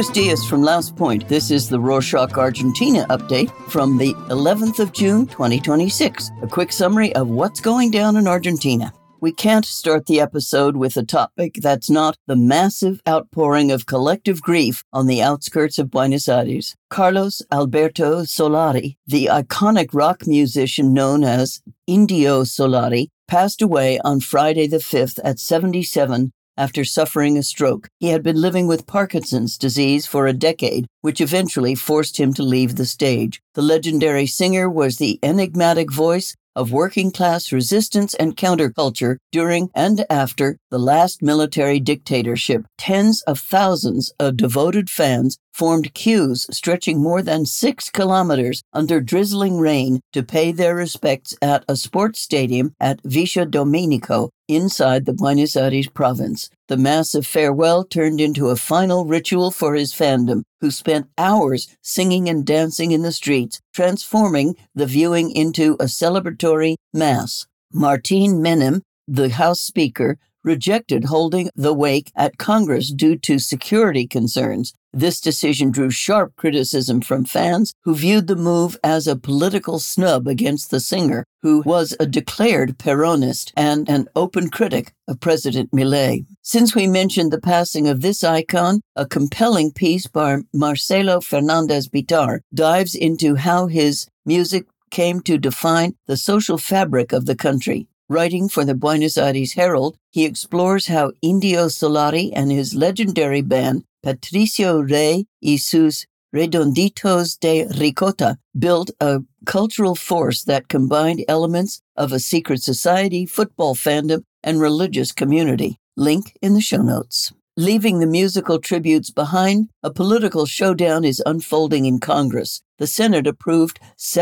Buenos dias from Laos Point. This is the Rorschach Argentina update from the 11th of June, 2026. A quick summary of what's going down in Argentina. We can't start the episode with a topic that's not the massive outpouring of collective grief on the outskirts of Buenos Aires. Carlos Alberto Solari, the iconic rock musician known as Indio Solari, passed away on Friday the 5th at 77 after suffering a stroke. He had been living with Parkinson's disease for a decade, which eventually forced him to leave the stage. The legendary singer was the enigmatic voice of working-class resistance and counterculture during and after the last military dictatorship. Tens of thousands of devoted fans formed queues stretching more than 6 kilometers under drizzling rain to pay their respects at a sports stadium at Villa Dominico inside the Buenos Aires province. The massive farewell turned into a final ritual for his fandom, who spent hours singing and dancing in the streets, transforming the viewing into a celebratory mass. Martín Menem, the House Speaker, rejected holding the wake at Congress due to security concerns. This decision drew sharp criticism from fans who viewed the move as a political snub against the singer, who was a declared Peronist and an open critic of President Milei. Since we mentioned the passing of this icon, a compelling piece by Marcelo Fernandez Bitar dives into how his music came to define the social fabric of the country. Writing for the Buenos Aires Herald, he explores how Indio Solari and his legendary band, Patricio Rey y sus Redonditos de Ricota, built a cultural force that combined elements of a secret society, football fandom, and religious community. Link in the show notes. Leaving the musical tributes behind, a political showdown is unfolding in Congress. The Senate approved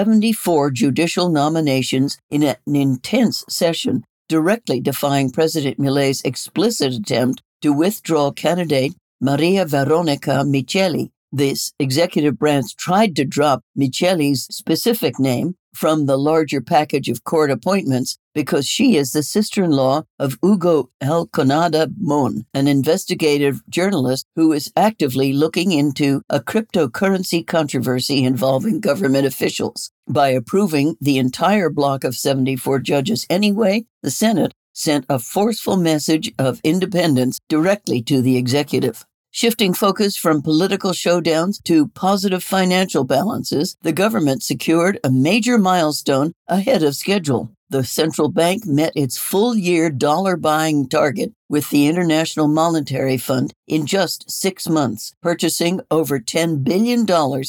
74 judicial nominations in an intense session, directly defying President Milei's explicit attempt to withdraw candidate Maria Veronica Micheli. This executive branch tried to drop Micheli's specific name from the larger package of court appointments because she is the sister-in-law of Hugo Elconada Mon, an investigative journalist who is actively looking into a cryptocurrency controversy involving government officials. By approving the entire block of 74 judges anyway, the Senate sent a forceful message of independence directly to the executive. Shifting focus from political showdowns to positive financial balances, the government secured a major milestone ahead of schedule. The central bank met its full-year dollar-buying target with the International Monetary Fund in just 6 months, purchasing over $10 billion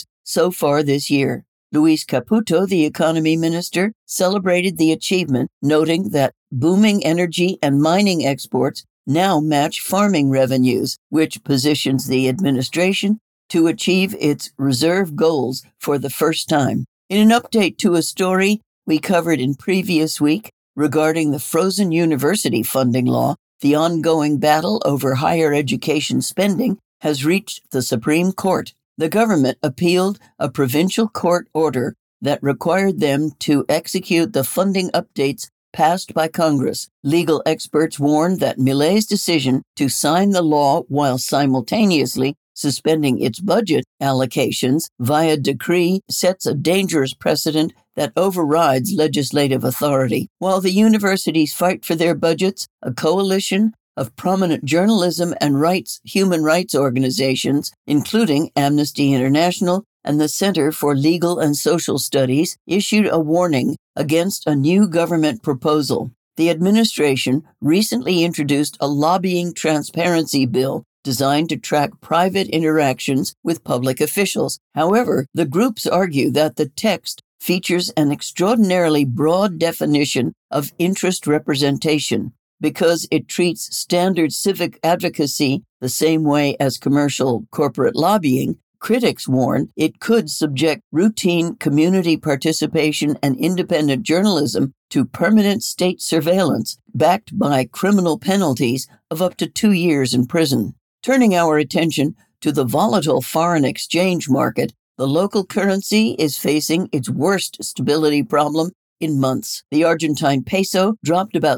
so far this year. Luis Caputo, the economy minister, celebrated the achievement, noting that booming energy and mining exports now match farming revenues, which positions the administration to achieve its reserve goals for the first time. In an update to a story we covered in previous week regarding the frozen university funding law, the ongoing battle over higher education spending has reached the Supreme Court. The government appealed a provincial court order that required them to execute the funding updates passed by Congress. Legal experts warned that Milei's decision to sign the law while simultaneously suspending its budget allocations via decree sets a dangerous precedent that overrides legislative authority. While the universities fight for their budgets, a coalition of prominent journalism and human rights organizations, including Amnesty International and the Center for Legal and Social Studies, issued a warning against a new government proposal. The administration recently introduced a lobbying transparency bill designed to track private interactions with public officials. However, the groups argue that the text features an extraordinarily broad definition of interest representation because it treats standard civic advocacy the same way as commercial corporate lobbying. Critics warn it could subject routine community participation and independent journalism to permanent state surveillance, backed by criminal penalties of up to 2 years in prison. Turning our attention to the volatile foreign exchange market, the local currency is facing its worst stability problem in months. The Argentine peso dropped about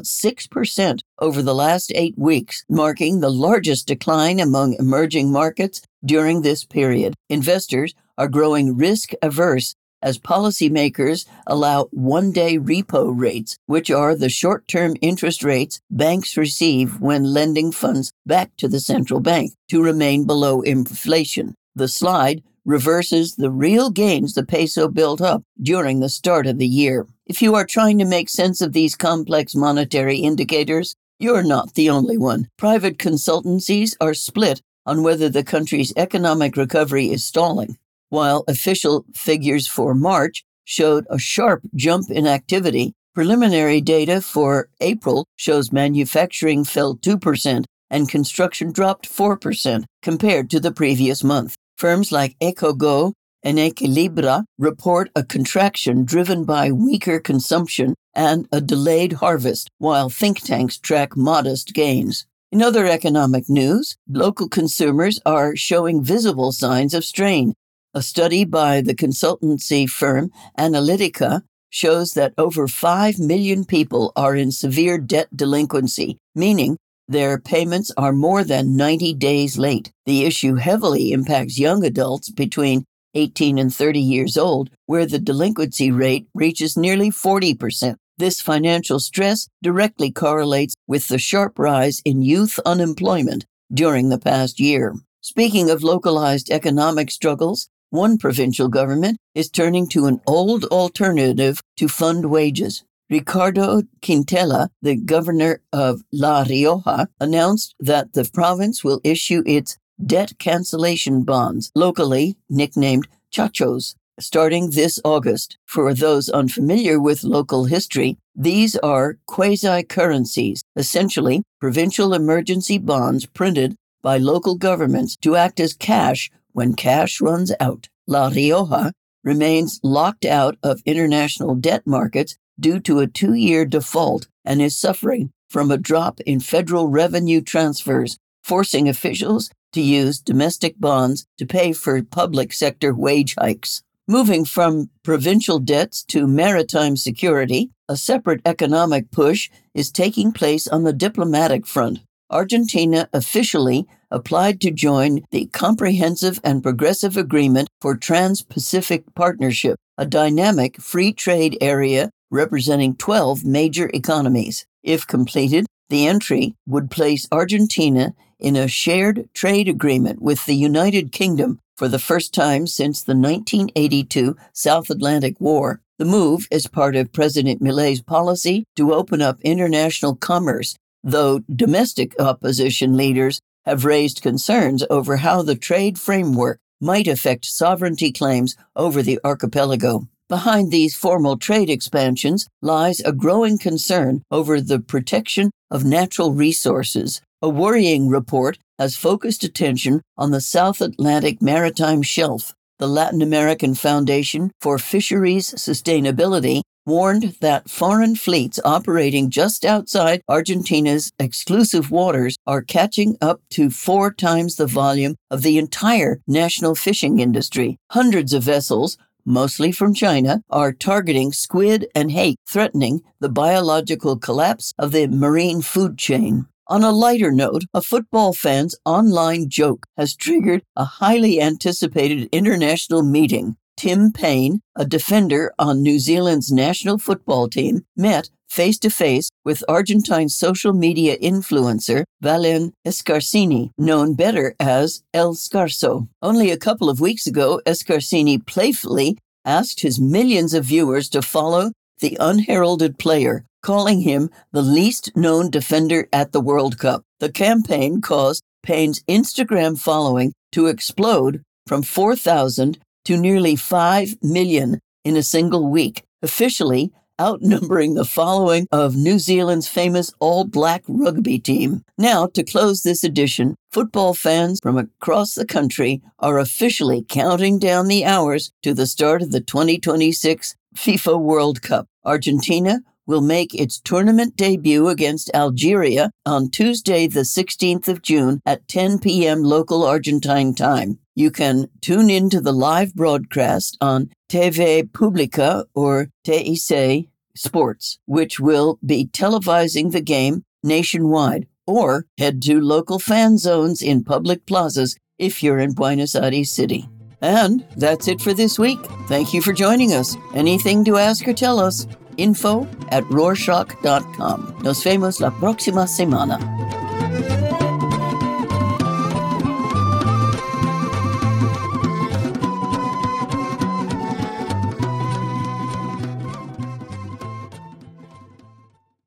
6% over the last 8 weeks, marking the largest decline among emerging markets during this period. Investors are growing risk-averse as policymakers allow one-day repo rates, which are the short-term interest rates banks receive when lending funds back to the central bank, to remain below inflation. The slide reverses the real gains the peso built up during the start of the year. If you are trying to make sense of these complex monetary indicators, you're not the only one. Private consultancies are split on whether the country's economic recovery is stalling. While official figures for March showed a sharp jump in activity, preliminary data for April shows manufacturing fell 2% and construction dropped 4% compared to the previous month. Firms like Ecogo and Equilibra report a contraction driven by weaker consumption and a delayed harvest, while think tanks track modest gains. In other economic news, local consumers are showing visible signs of strain. A study by the consultancy firm Analytica shows that over 5 million people are in severe debt delinquency, meaning their payments are more than 90 days late. The issue heavily impacts young adults between 18 and 30 years old, where the delinquency rate reaches nearly 40%. This financial stress directly correlates with the sharp rise in youth unemployment during the past year. Speaking of localized economic struggles, one provincial government is turning to an old alternative to fund wages. Ricardo Quintela, the governor of La Rioja, announced that the province will issue its debt cancellation bonds, locally nicknamed chachos, starting this August. For those unfamiliar with local history, these are quasi-currencies, essentially provincial emergency bonds printed by local governments to act as cash when cash runs out. La Rioja remains locked out of international debt markets due to a 2-year default and is suffering from a drop in federal revenue transfers, forcing officials to use domestic bonds to pay for public sector wage hikes. Moving from provincial debts to maritime security, a separate economic push is taking place on the diplomatic front. Argentina officially applied to join the Comprehensive and Progressive Agreement for Trans-Pacific Partnership, a dynamic free trade area representing 12 major economies. If completed, the entry would place Argentina in a shared trade agreement with the United Kingdom for the first time since the 1982 South Atlantic War. The move is part of President Milei's policy to open up international commerce, though domestic opposition leaders have raised concerns over how the trade framework might affect sovereignty claims over the archipelago. Behind these formal trade expansions lies a growing concern over the protection of natural resources. A worrying report has focused attention on the South Atlantic Maritime Shelf. The Latin American Foundation for Fisheries Sustainability warned that foreign fleets operating just outside Argentina's exclusive waters are catching up to 4 times the volume of the entire national fishing industry. Hundreds of vessels, mostly from China, are targeting squid and hake, threatening the biological collapse of the marine food chain. On a lighter note, a football fan's online joke has triggered a highly anticipated international meeting. Tim Payne, a defender on New Zealand's national football team, met face-to-face with Argentine social media influencer Valen Escarcini, known better as El Scarso. Only a couple of weeks ago, Escarcini playfully asked his millions of viewers to follow the unheralded player, calling him the least known defender at the World Cup. The campaign caused Payne's Instagram following to explode from 4,000 to nearly 5 million in a single week, officially outnumbering the following of New Zealand's famous all-black rugby team. Now, to close this edition, football fans from across the country are officially counting down the hours to the start of the 2026 FIFA World Cup. Argentina will make its tournament debut against Algeria on Tuesday, the 16th of June at 10 p.m. local Argentine time. You can tune into the live broadcast on TV Pública or TIC Sports, which will be televising the game nationwide, or head to local fan zones in public plazas if you're in Buenos Aires City. And that's it for this week. Thank you for joining us. Anything to ask or tell us? info@rorschach.com. Nos vemos la próxima semana.